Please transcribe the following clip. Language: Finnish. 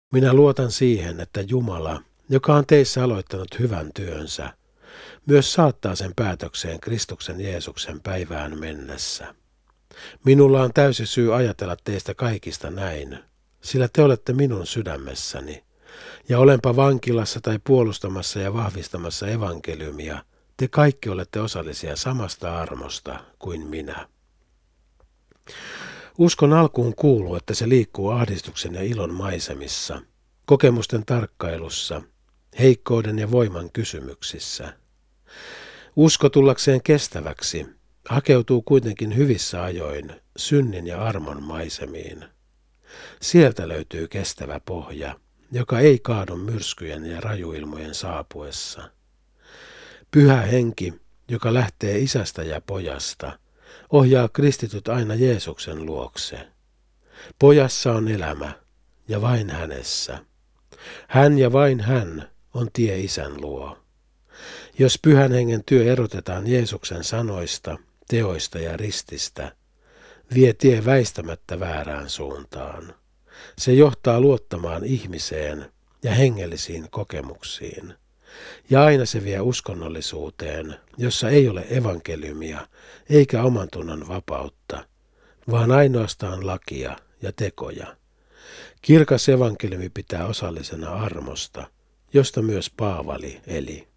Minä luotan siihen, että Jumala, joka on teissä aloittanut hyvän työnsä, myös saattaa sen päätökseen Kristuksen Jeesuksen päivään mennessä. Minulla on täysi syy ajatella teistä kaikista näin, sillä te olette minun sydämessäni, ja olenpa vankilassa tai puolustamassa ja vahvistamassa evankeliumia, te kaikki olette osallisia samasta armosta kuin minä. Uskon alkuun kuuluu, että se liikkuu ahdistuksen ja ilon maisemissa, kokemusten tarkkailussa, heikkouden ja voiman kysymyksissä. Usko tullakseen kestäväksi hakeutuu kuitenkin hyvissä ajoin synnin ja armon maisemiin. Sieltä löytyy kestävä pohja, joka ei kaadu myrskyjen ja rajuilmojen saapuessa. Pyhä henki, joka lähtee isästä ja pojasta, ohjaa kristityt aina Jeesuksen luokse. Pojassa on elämä, ja vain hänessä. Hän ja vain hän on tie isän luo. Jos pyhän hengen työ erotetaan Jeesuksen sanoista, teoista ja rististä, vie tie väistämättä väärään suuntaan. Se johtaa luottamaan ihmiseen ja hengellisiin kokemuksiin. Ja aina se vie uskonnollisuuteen, jossa ei ole evankeliumia eikä omantunnon vapautta, vaan ainoastaan lakia ja tekoja. Kirkas evankeliumi pitää osallisena armosta, josta myös Paavali eli.